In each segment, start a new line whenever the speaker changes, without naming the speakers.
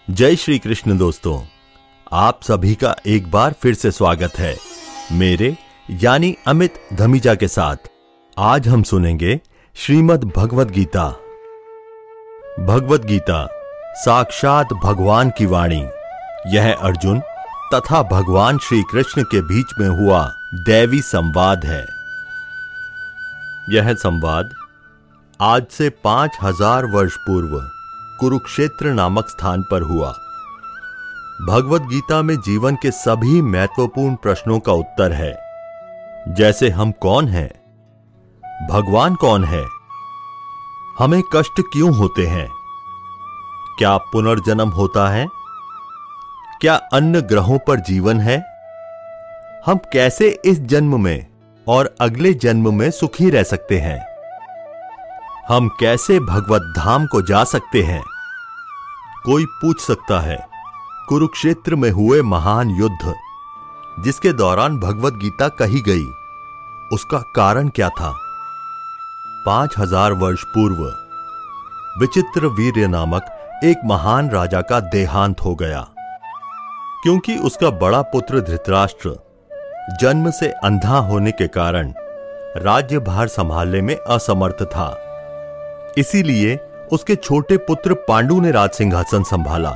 जय श्री कृष्ण दोस्तों, आप सभी का एक बार फिर से स्वागत है मेरे यानी अमित धमीजा के साथ। आज हम सुनेंगे श्रीमद् भगवद गीता। भगवद गीता साक्षात भगवान की वाणी। यह अर्जुन तथा भगवान श्री कृष्ण के बीच में हुआ दैवी संवाद है। यह संवाद आज से 5000 वर्ष पूर्व कुरुक्षेत्र नामक स्थान पर हुआ। भगवद गीता में जीवन के सभी महत्वपूर्ण प्रश्नों का उत्तर है, जैसे हम कौन हैं, भगवान कौन है, हमें कष्ट क्यों होते हैं, क्या पुनर्जन्म होता है, क्या अन्य ग्रहों पर जीवन है, हम कैसे इस जन्म में और अगले जन्म में सुखी रह सकते हैं, हम कैसे भगवत धाम को जा सकते हैं। कोई पूछ सकता है, कुरुक्षेत्र में हुए महान युद्ध जिसके दौरान भगवद गीता कही गई, उसका कारण क्या था। 5000 वर्ष पूर्व विचित्र वीर्य नामक एक महान राजा का देहांत हो गया, क्योंकि उसका बड़ा पुत्र धृतराष्ट्र जन्म से अंधा होने के कारण राज्यभार संभालने में असमर्थ था। इसीलिए उसके छोटे पुत्र पांडु ने राज सिंहासन संभाला।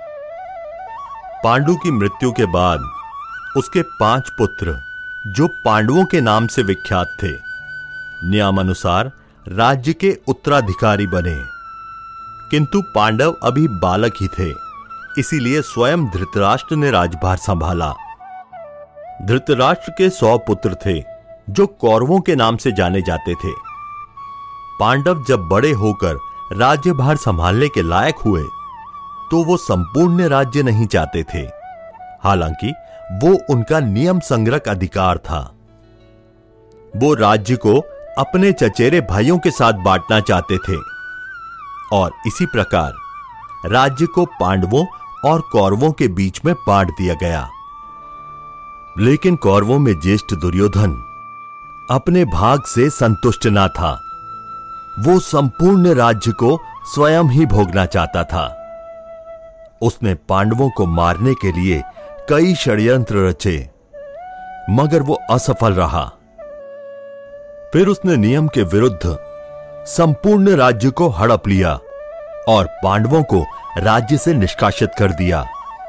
पांडु की मृत्यु के बाद उसके 5 पुत्र, जो पांडवों के नाम से विख्यात थे, नियमानुसार राज्य के उत्तराधिकारी बने। किंतु पांडव अभी बालक ही थे, इसीलिए स्वयं धृतराष्ट्र ने राज्यभार संभाला। धृतराष्ट्र के 100 पुत्र थे, जो कौरवों के नाम से जाने जाते थे। पांडव जब बड़े होकर राज्यभार संभालने के लायक हुए तो वो संपूर्ण राज्य नहीं चाहते थे, हालांकि वो उनका नियम संग्रह अधिकार था। वो राज्य को अपने चचेरे भाइयों के साथ बांटना चाहते थे और इसी प्रकार राज्य को पांडवों और कौरवों के बीच में बांट दिया गया। लेकिन कौरवों में ज्येष्ठ दुर्योधन अपने भाग से संतुष्ट न था। वो संपूर्ण राज्य को स्वयं ही भोगना चाहता था। उसने पांडवों को मारने के लिए कई षड्यंत्र रचे, मगर वो असफल रहा। फिर उसने नियम के विरुद्ध संपूर्ण राज्य को हड़प लिया और पांडवों को राज्य से निष्कासित कर दिया।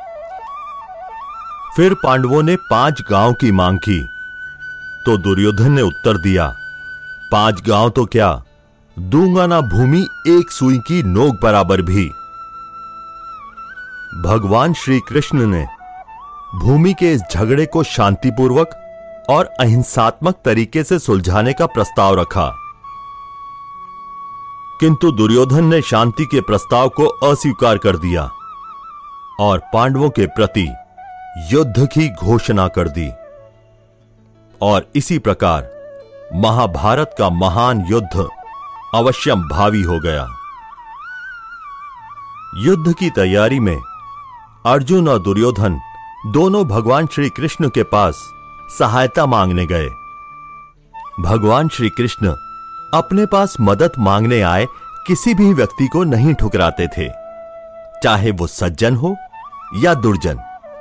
फिर पांडवों ने 5 गांव की मांग की, तो दुर्योधन ने उत्तर दिया, 5 गांव तो क्या, दूंगा ना भूमि एक सुई की नोक बराबर भी। भगवान श्री कृष्ण ने भूमि के इस झगड़े को शांतिपूर्वक और अहिंसात्मक तरीके से सुलझाने का प्रस्ताव रखा, किंतु दुर्योधन ने शांति के प्रस्ताव को अस्वीकार कर दिया और पांडवों के प्रति युद्ध की घोषणा कर दी। और इसी प्रकार महाभारत का महान युद्ध अवश्यम भावी हो गया। युद्ध की तैयारी में अर्जुन और दुर्योधन दोनों भगवान श्री कृष्ण के पास सहायता मांगने गए। भगवान श्री कृष्ण अपने पास मदद मांगने आए किसी भी व्यक्ति को नहीं ठुकराते थे, चाहे वो सज्जन हो या दुर्जन।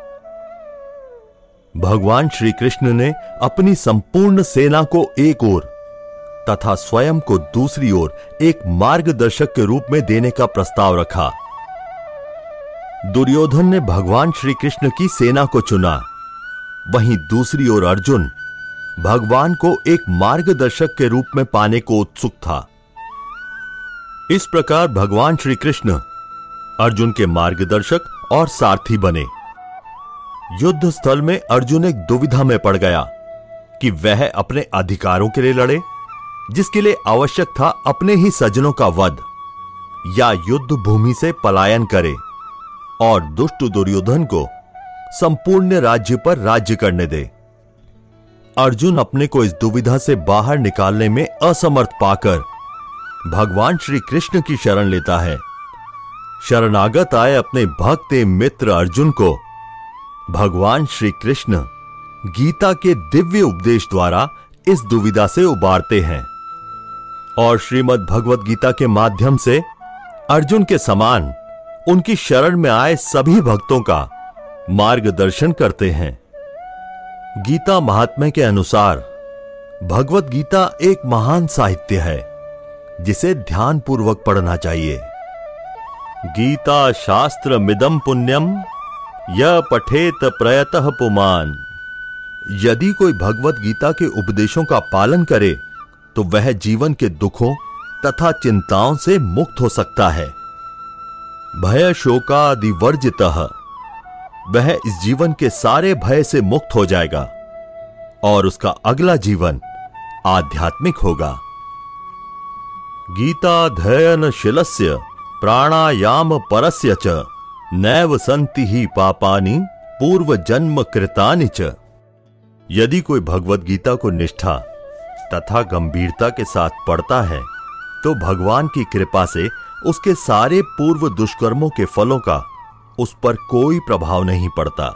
भगवान श्री कृष्ण ने अपनी संपूर्ण सेना को एक ओर तथा स्वयं को दूसरी ओर एक मार्गदर्शक के रूप में देने का प्रस्ताव रखा। दुर्योधन ने भगवान श्री कृष्ण की सेना को चुना, वहीं दूसरी ओर अर्जुन भगवान को एक मार्गदर्शक के रूप में पाने को उत्सुक था। इस प्रकार भगवान श्री कृष्ण अर्जुन के मार्गदर्शक और सारथी बने। युद्ध स्थल में अर्जुन एक दुविधा में पड़ गया कि वह अपने अधिकारों के लिए लड़े, जिसके लिए आवश्यक था अपने ही सज्जनों का वध, या युद्ध भूमि से पलायन करे और दुष्ट दुर्योधन को संपूर्ण राज्य पर राज्य करने दे। अर्जुन अपने को इस दुविधा से बाहर निकालने में असमर्थ पाकर भगवान श्री कृष्ण की शरण लेता है। शरणागत आए अपने भक्त मित्र अर्जुन को भगवान श्री कृष्ण गीता के दिव्य उपदेश द्वारा इस दुविधा से उबारते हैं और श्रीमद् भगवद गीता के माध्यम से अर्जुन के समान उनकी शरण में आए सभी भक्तों का मार्गदर्शन करते हैं। गीता महात्म्य के अनुसार भगवत गीता एक महान साहित्य है जिसे ध्यानपूर्वक पढ़ना चाहिए। गीता शास्त्र मिदम पुण्यम य पठेत प्रयतः पुमान। यदि कोई भगवत गीता के उपदेशों का पालन करे तो वह जीवन के दुखों तथा चिंताओं से मुक्त हो सकता है। भय शोकादि वर्जितः, वह इस जीवन के सारे भय से मुक्त हो जाएगा और उसका अगला जीवन आध्यात्मिक होगा। गीताध्ययनशीलस्य प्राणायाम परस्य च नैव सन्ति ही पापानि पूर्व जन्म कृतानि च। यदि कोई भगवत गीता को निष्ठा तथा गंभीरता के साथ पढ़ता है तो भगवान की कृपा से उसके सारे पूर्व दुष्कर्मों के फलों का उस पर कोई प्रभाव नहीं पड़ता।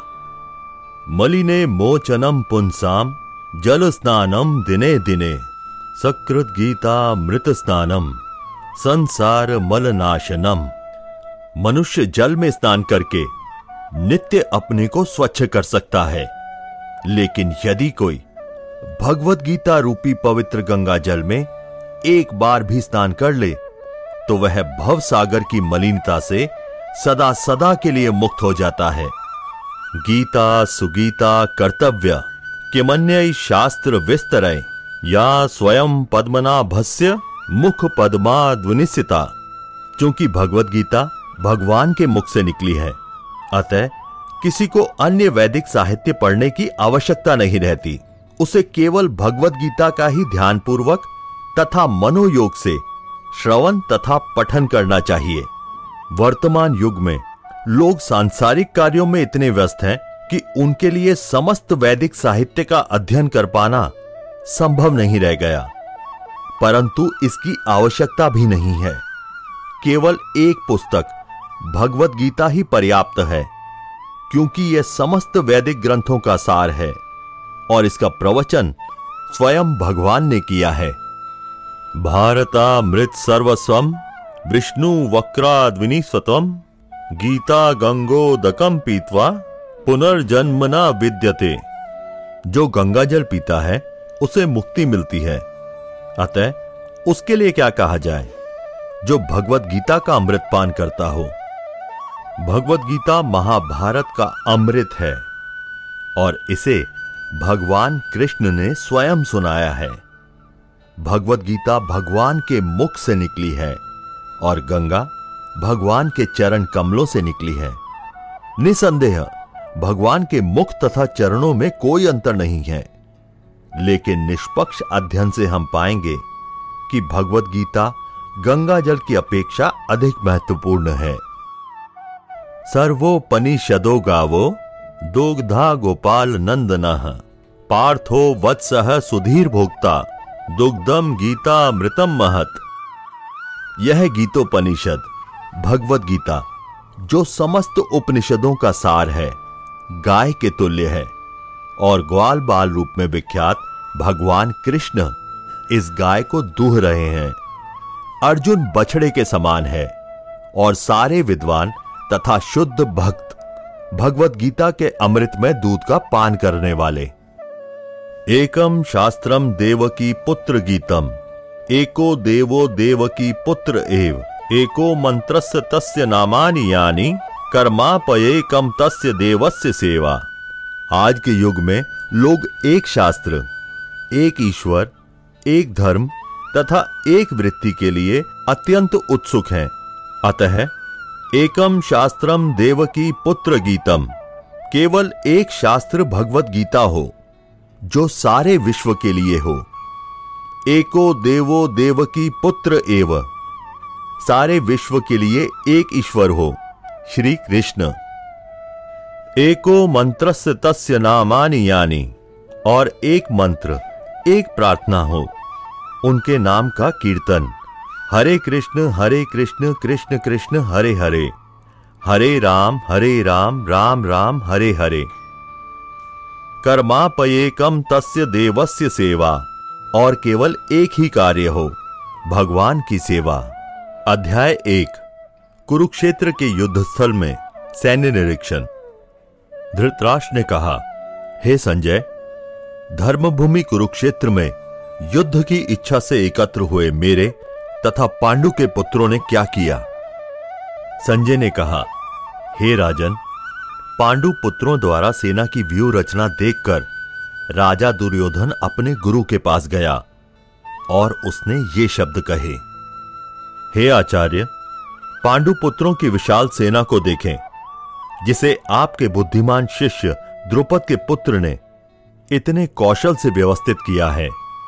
मलिने मोचनम पुंसाम जल स्नानम दिने दिने सकृत गीता मृत स्नानम संसार मलनाशनम। मनुष्य जल में स्नान करके नित्य अपने को स्वच्छ कर सकता है, लेकिन यदि कोई भगवत गीता रूपी पवित्र गंगा जल में एक बार भी स्नान कर ले तो वह भव सागर की मलिनता से सदा सदा के लिए मुक्त हो जाता है। गीता सुगीता कर्तव्य किमन्य शास्त्र विस्तरय या स्वयं पद्मनाभस्य मुख पद्माद्विनिसिता। क्योंकि भगवत गीता भगवान के मुख से निकली है, अतः किसी को अन्य वैदिक साहित्य पढ़ने की आवश्यकता नहीं रहती। उसे केवल भगवत गीता का ही ध्यानपूर्वक तथा मनोयोग से श्रवण तथा पठन करना चाहिए। वर्तमान युग में लोग सांसारिक कार्यों में इतने व्यस्त हैं कि उनके लिए समस्त वैदिक साहित्य का अध्ययन कर पाना संभव नहीं रह गया, परंतु इसकी आवश्यकता भी नहीं है। केवल एक पुस्तक भगवत गीता ही पर्याप्त है, क्योंकि यह समस्त वैदिक ग्रंथों का सार है और इसका प्रवचन स्वयं भगवान ने किया है। भारतामृत सर्वस्वम विष्णु वक्राद्विनिस्वतम गीता गंगोदकम पीत्वा पुनर्जन्म न विद्यते। जो गंगा जल पीता है उसे मुक्ति मिलती है, अतः उसके लिए क्या कहा जाए जो भगवत गीता का अमृत पान करता हो। भगवत गीता महाभारत का अमृत है और इसे भगवान कृष्ण ने स्वयं सुनाया है। भगवत गीता भगवान के मुख से निकली है और गंगा भगवान के चरण कमलों से निकली है। निसंदेह भगवान के मुख तथा चरणों में कोई अंतर नहीं है, लेकिन निष्पक्ष अध्ययन से हम पाएंगे कि भगवत गीता गंगा जल की अपेक्षा अधिक महत्वपूर्ण है। सर्वोपनिषदो गावो दुग्धा गोपाल नंदनः पार्थो वत्सः सुधीर भोक्ता दुग्धम गीता मृतम महत। यह गीतोपनिषद भगवत गीता जो समस्त उपनिषदों का सार है, गाय के तुल्य है और ग्वाल बाल रूप में विख्यात भगवान कृष्ण इस गाय को दूह रहे हैं। अर्जुन बछड़े के समान है और सारे विद्वान तथा शुद्ध भक्त भगवत गीता के अमृत में दूध का पान करने वाले। एकम शास्त्रम देवकी पुत्र गीतम एको देवो देवकी पुत्र एव एको मंत्रस्य तस्य नामानि यानि कर्मापयेकम तस्य देवस्य सेवा। आज के युग में लोग एक शास्त्र, एक ईश्वर, एक धर्म तथा एक वृत्ति के लिए अत्यंत उत्सुक हैं। अतः एकम शास्त्रम देवकी पुत्र गीतम, केवल एक शास्त्र भगवत गीता हो जो सारे विश्व के लिए हो। एको देवो देवकी पुत्र एव, सारे विश्व के लिए एक ईश्वर हो, श्री कृष्ण। एको मंत्रस्य तस्य नामानि यानि, और एक मंत्र, एक प्रार्थना हो, उनके नाम का कीर्तन। हरे कृष्ण कृष्ण कृष्ण हरे हरे, हरे राम राम राम हरे हरे। कर्मापयेकम तस्य देवस्य सेवा, और केवल एक ही कार्य हो, भगवान की सेवा। अध्याय 1, कुरुक्षेत्र के युद्धस्थल में सैन्य निरीक्षण। धृतराष्ट्र ने कहा, हे संजय, धर्मभूमि कुरुक्षेत्र में युद्ध की इच्छा से एकत्र हुए मेरे तथा पांडु के पुत्रों ने क्या किया? संजय ने कहा, हे राजन, पांडु पुत्रों द्वारा सेना की व्यूह रचना देखकर राजा दुर्योधन अपने गुरु के पास गया और उसने ये शब्द कहे, हे आचार्य, पांडु पुत्रों की विशाल सेना को देखें, जिसे आपके बुद्धिमान शिष्य द्रुपद के पुत्र ने इतने कौशल से व्यवस्थित किया है।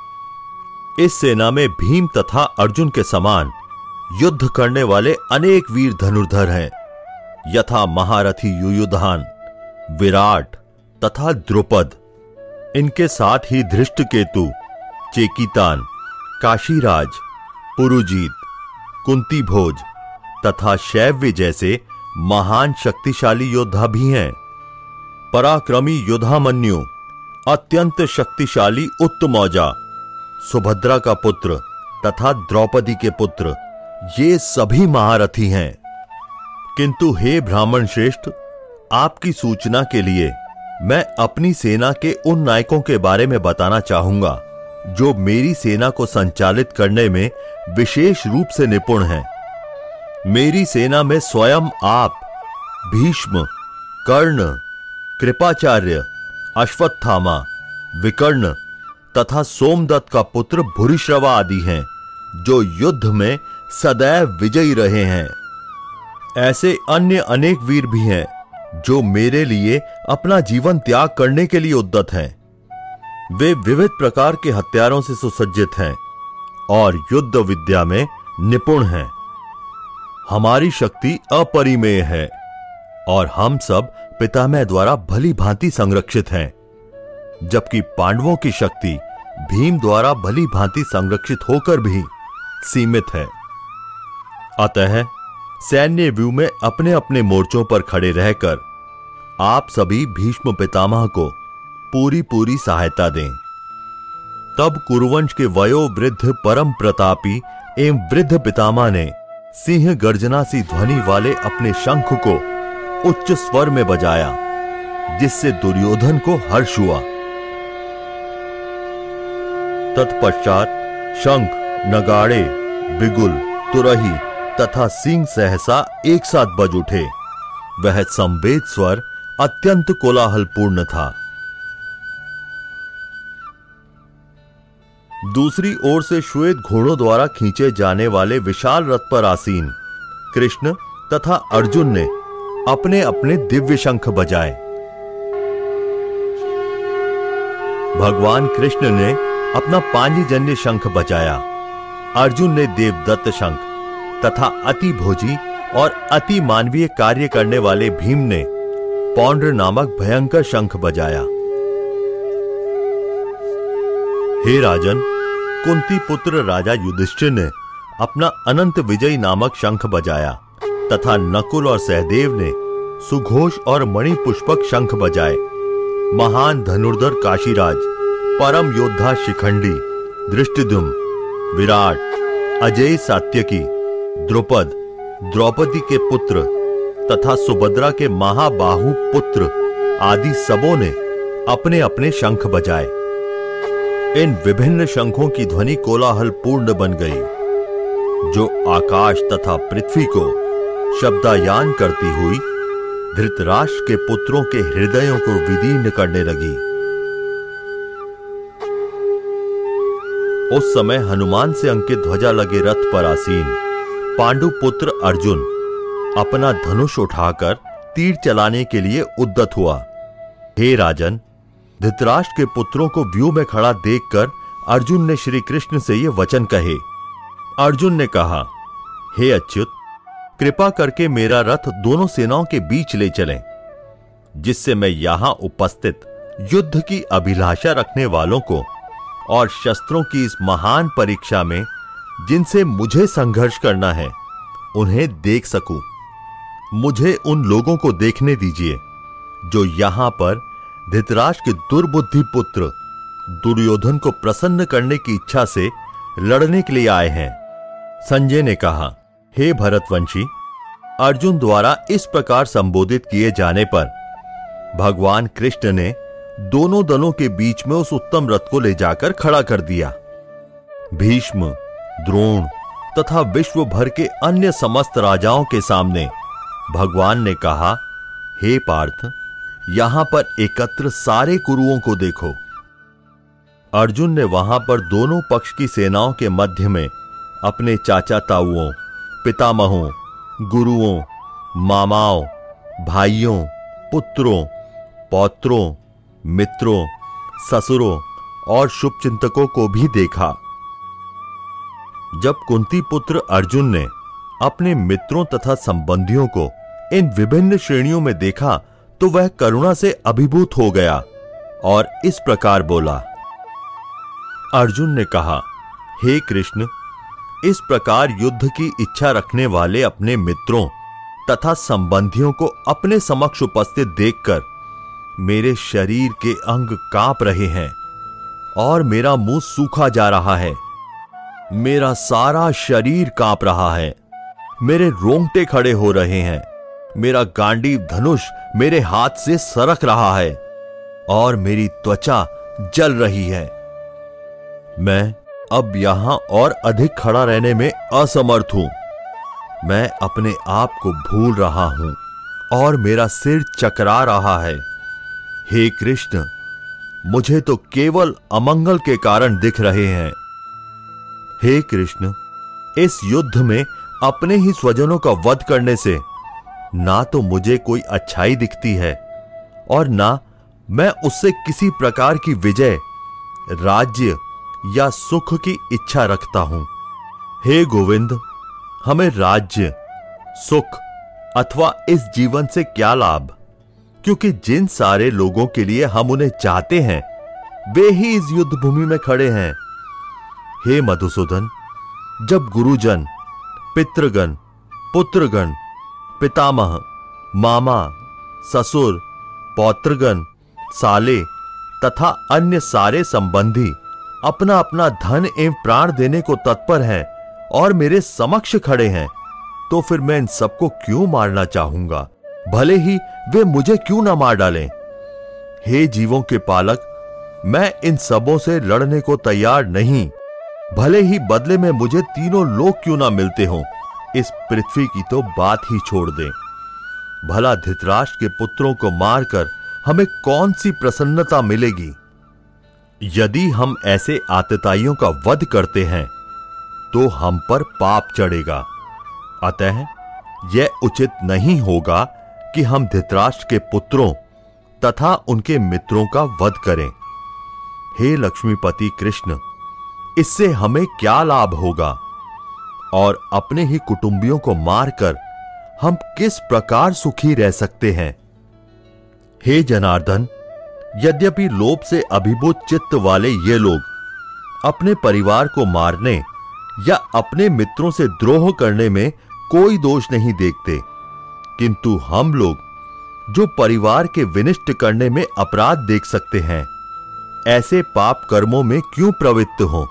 इस सेना में भीम तथा अर्जुन के समान युद्ध करने वाले अनेक वीर धनुर्धर हैं, यथा महारथी युयुधान, विराट तथा द्रुपद। इनके साथ ही धृष्टकेतु, चेकितान, काशीराज, पुरुजीत, कुंती भोज तथा शैव्य जैसे महान शक्तिशाली योद्धा भी हैं। पराक्रमी युधामन्यु, अत्यंत शक्तिशाली उत्तमौजा, सुभद्रा का पुत्र तथा द्रौपदी के पुत्र, ये सभी महारथी हैं। किंतु हे ब्राह्मण श्रेष्ठ, आपकी सूचना के लिए मैं अपनी सेना के उन नायकों के बारे में बताना चाहूंगा जो मेरी सेना को संचालित करने में विशेष रूप से निपुण हैं। मेरी सेना में स्वयं आप, भीष्म, कर्ण, कृपाचार्य, अश्वत्थामा, विकर्ण तथा सोमदत्त का पुत्र भूरिश्रवा आदि हैं, जो युद्ध में सदैव विजयी रहे हैं। ऐसे अन्य अनेक वीर भी हैं जो मेरे लिए अपना जीवन त्याग करने के लिए उद्यत हैं। वे विविध प्रकार के हथियारों से सुसज्जित हैं और युद्ध विद्या में निपुण हैं। हमारी शक्ति अपरिमेय है और हम सब पितामह द्वारा भली भांति संरक्षित हैं, जबकि पांडवों की शक्ति भीम द्वारा भली भांति संरक्षित होकर भी सीमित है। अतः सैन्य व्यूह में अपने अपने मोर्चों पर खड़े रहकर आप सभी भीष्म पितामह को पूरी पूरी सहायता दें। तब कुरुवंश के वयोवृद्ध परम प्रतापी एवं वृद्ध पितामह ने सिंह गर्जना सी ध्वनि वाले अपने शंख को उच्च स्वर में बजाया, जिससे दुर्योधन को हर्ष हुआ। तत्पश्चात शंख, नगाड़े, बिगुल, तुरही तथा सिंह सहसा एक साथ बज उठे। वह संवेद स्वर अत्यंत कोलाहलपूर्ण था। दूसरी ओर से श्वेत घोड़ों द्वारा खींचे जाने वाले विशाल रथ पर आसीन कृष्ण तथा अर्जुन ने अपने अपने दिव्य शंख बजाए। भगवान कृष्ण ने अपना पांचजन्य शंख बजाया। अर्जुन ने देवदत्त शंख तथा अति भोजी और अति मानवीय कार्य करने वाले भीम ने पौंड्र नामक भयंकर शंख बजाया। हे राजन, कुंती पुत्र राजा युधिष्ठिर ने अपना अनंत विजय नामक शंख बजाया तथा नकुल और सहदेव ने सुघोष और मणिपुष्पक शंख बजाए। महान धनुर्धर काशीराज, परम योद्धा शिखंडी, धृष्टद्युम्न, विराट, अजेय सात्यकी, द्रुपद, द्रौपदी के पुत्र तथा सुभद्रा के महाबाहु पुत्र आदि सबों ने अपने अपने शंख बजाए। इन विभिन्न शंखों की ध्वनि कोलाहल पूर्ण बन गई, जो आकाश तथा पृथ्वी को शब्दायान करती हुई धृतराष्ट्र के पुत्रों के हृदयों को विदीर्ण करने लगी। उस समय हनुमान से अंकित ध्वजा लगे रथ पर आसीन पांडु पुत्र अर्जुन अपना धनुष उठाकर तीर चलाने के लिए उद्यत हुआ। हे राजन, धृतराष्ट्र के पुत्रों को व्यूह में खड़ा देखकर अर्जुन ने श्री कृष्ण से ये वचन कहे। अर्जुन ने कहा, हे अच्युत, कृपा करके मेरा रथ दोनों सेनाओं के बीच ले चलें, जिससे मैं यहां उपस्थित युद्ध की अभिलाषा रखने वालों को और शस्त्रों की इस महान परीक्षा में जिनसे मुझे संघर्ष करना है, उन्हें देख सकूं। मुझे उन लोगों को देखने दीजिए जो यहां पर धृतराष्ट्र के दुर्बुद्धि पुत्र दुर्योधन को प्रसन्न करने की इच्छा से लड़ने के लिए आए हैं। संजय ने कहा, हे भरतवंशी, अर्जुन द्वारा इस प्रकार संबोधित किए जाने पर भगवान कृष्ण ने दोनों दलों के बीच में उस उत्तम रथ को ले जाकर खड़ा कर दिया। भीष्म, द्रोण तथा विश्व भर के अन्य समस्त राजाओं के सामने भगवान ने कहा, हे पार्थ, यहां पर एकत्र सारे कुरुओं को देखो। अर्जुन ने वहां पर दोनों पक्ष की सेनाओं के मध्य में अपने चाचा ताऊओं, पितामहों, गुरुओं, मामाओं, भाइयों, पुत्रों, पौत्रों, मित्रों, ससुरों और शुभचिंतकों को भी देखा। जब कुंती पुत्र अर्जुन ने अपने मित्रों तथा संबंधियों को इन विभिन्न श्रेणियों में देखा तो वह करुणा से अभिभूत हो गया और इस प्रकार बोला। अर्जुन ने कहा, हे कृष्ण, इस प्रकार युद्ध की इच्छा रखने वाले अपने मित्रों तथा संबंधियों को अपने समक्ष उपस्थित देखकर मेरे शरीर के अंग कांप रहे हैं और मेरा मुंह सूखा जा रहा है। मेरा सारा शरीर कांप रहा है, मेरे रोंगटे खड़े हो रहे हैं, मेरा गांडीव धनुष मेरे हाथ से सरक रहा है और मेरी त्वचा जल रही है। मैं अब यहां और अधिक खड़ा रहने में असमर्थ हूं। मैं अपने आप को भूल रहा हूं और मेरा सिर चकरा रहा है। हे कृष्ण, मुझे तो केवल अमंगल के कारण दिख रहे हैं। हे कृष्ण, इस युद्ध में अपने ही स्वजनों का वध करने से ना तो मुझे कोई अच्छाई दिखती है और ना मैं उससे किसी प्रकार की विजय, राज्य या सुख की इच्छा रखता हूं। हे गोविंद, हमें राज्य, सुख अथवा इस जीवन से क्या लाभ, क्योंकि जिन सारे लोगों के लिए हम उन्हें चाहते हैं वे ही इस युद्ध भूमि में खड़े हैं। हे मधुसूदन, जब गुरुजन, पितृगण, पुत्रगण, पितामह, मामा, ससुर, पौत्रगण, साले तथा अन्य सारे संबंधी अपना अपना धन एवं प्राण देने को तत्पर हैं और मेरे समक्ष खड़े हैं, तो फिर मैं इन सबको क्यों मारना चाहूंगा, भले ही वे मुझे क्यों ना मार डालें। हे जीवों के पालक, मैं इन सबों से लड़ने को तैयार नहीं, भले ही बदले में मुझे तीनों लोक क्यों ना मिलते हों। इस पृथ्वी की तो बात ही छोड़ दें। भला धृतराष्ट्र के पुत्रों को मारकर हमें कौन सी प्रसन्नता मिलेगी। यदि हम ऐसे आतताइयों का वध करते हैं तो हम पर पाप चढ़ेगा। अतः यह उचित नहीं होगा कि हम धृतराष्ट्र के पुत्रों तथा उनके मित्रों का वध करें। हे लक्ष्मीपति कृष्ण, इससे हमें क्या लाभ होगा और अपने ही कुटुंबियों को मारकर हम किस प्रकार सुखी रह सकते हैं। हे जनार्दन, यद्यपि लोभ से अभिभूत चित्त वाले ये लोग अपने परिवार को मारने या अपने मित्रों से द्रोह करने में कोई दोष नहीं देखते, किंतु हम लोग जो परिवार के विनिष्ट करने में अपराध देख सकते हैं, ऐसे पाप कर्मों में क्यों प्रवृत्त हो।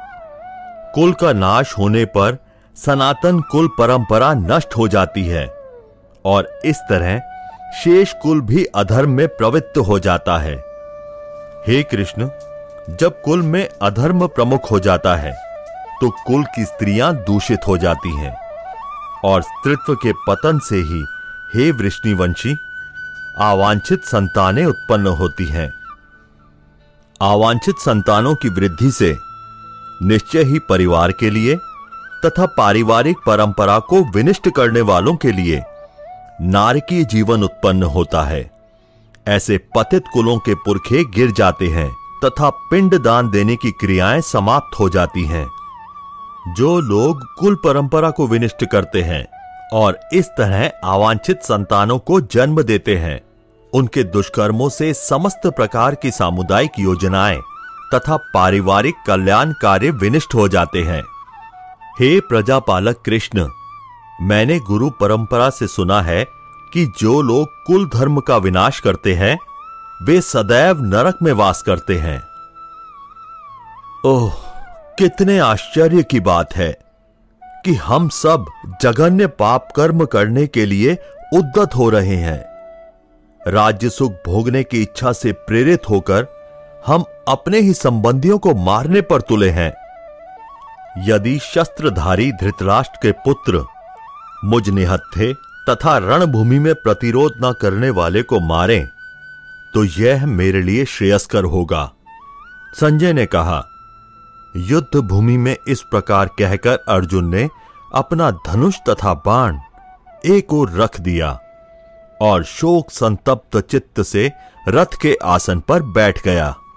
कुल का नाश होने पर सनातन कुल परंपरा नष्ट हो जाती है और इस तरह शेष कुल भी अधर्म में प्रवृत्त हो जाता है। हे कृष्ण, जब कुल में अधर्म प्रमुख हो जाता है तो कुल की स्त्रियां दूषित हो जाती हैं और स्त्रीत्व के पतन से ही हे वृष्णिवंशी अवांछित संतानें उत्पन्न होती हैं। अवांछित संतानों की वृद्धि से निश्चय ही परिवार के लिए तथा पारिवारिक परंपरा को विनिष्ट करने वालों के लिए नारकीय जीवन उत्पन्न होता है। ऐसे पतित कुलों के पुरखे गिर जाते हैं तथा पिंड दान देने की क्रियाएं समाप्त हो जाती हैं। जो लोग कुल परंपरा को विनिष्ट करते हैं और इस तरह अवांछित संतानों को जन्म देते हैं, उनके दुष्कर्मों से समस्त प्रकार की सामुदायिक योजनाएं तथा पारिवारिक कल्याण कार्य विनिष्ट हो जाते हैं। हे प्रजापालक कृष्ण, मैंने गुरु परंपरा से सुना है कि जो लोग कुल धर्म का विनाश करते हैं वे सदैव नरक में वास करते हैं। ओह, कितने आश्चर्य की बात है कि हम सब जघन्य पाप कर्म करने के लिए उद्यत हो रहे हैं। राज्य सुख भोगने की इच्छा से प्रेरित होकर हम अपने ही संबंधियों को मारने पर तुले हैं। यदि शस्त्रधारी धृतराष्ट्र के पुत्र मुझ निहत्थे तथा रणभूमि में प्रतिरोध न करने वाले को मारें तो यह मेरे लिए श्रेयस्कर होगा। संजय ने कहा। युद्ध भूमि में इस प्रकार कहकर अर्जुन ने अपना धनुष तथा बाण एक ओर रख दिया और शोक संतप्त चित्त से रथ के आसन पर बैठ गया।